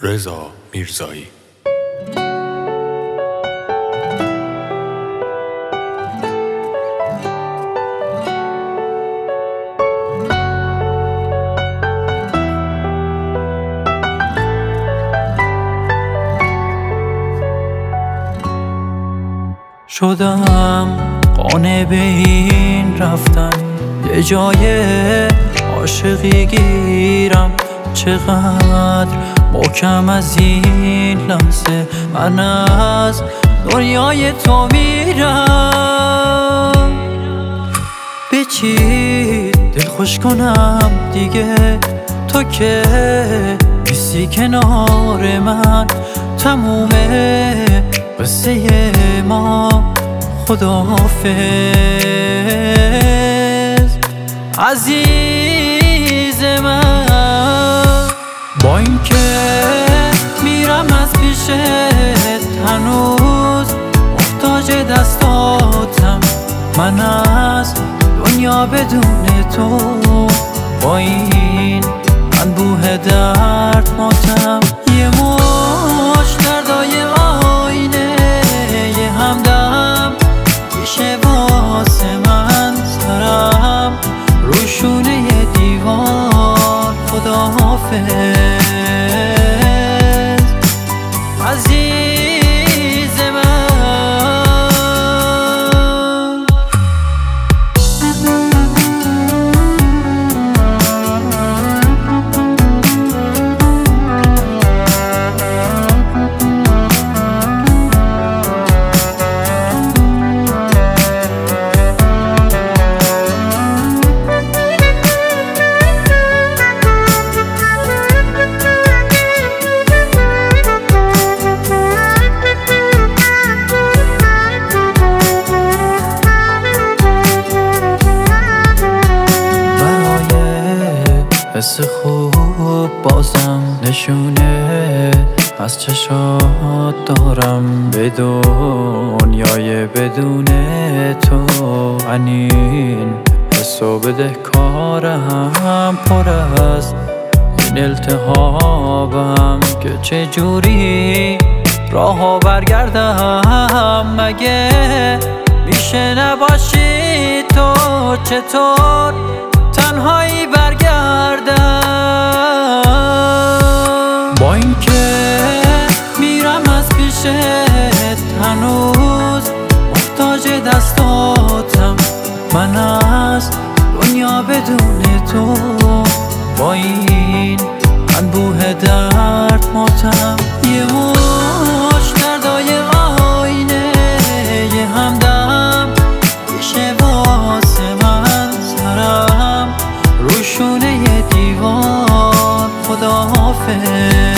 رضا میرزایی. شدم قانع به این رفتن، یه جای عاشقی گیرم. چقدر محکم از این لحظه من از دنیای تو میرم. به چی دل خوش کنم دیگه، تو که نیستی کنار من. تمومه قصه ما، خداحافظ عزیز من. با اینکه میرم از پیشت، هنوز محتاج دستاتم. من از دنیا بدون تو، با این انبوه درد ماتم. یه مش دردای آینه، یه همدم میشه واسه من. سرم روشونه دیوار، خداحافظ عزیز من. حس خوب بازم نشونه از چشات دارم. به دنیای بدون تو انین حس و بدهکارم. پر از این التهابم که چجوری راهو برگردم. مگه میشه نباشی تو؟ چطور تنهایی برگردم؟ با اینکه میرم از پیشت، هنوز محتاج دستاتم. من از دنیا بدون تو، با این انبوه درد ماتم. یه مش دردای آینه، یه همدم میشه واسه من. سرم روشونه دیوار، خداحافظ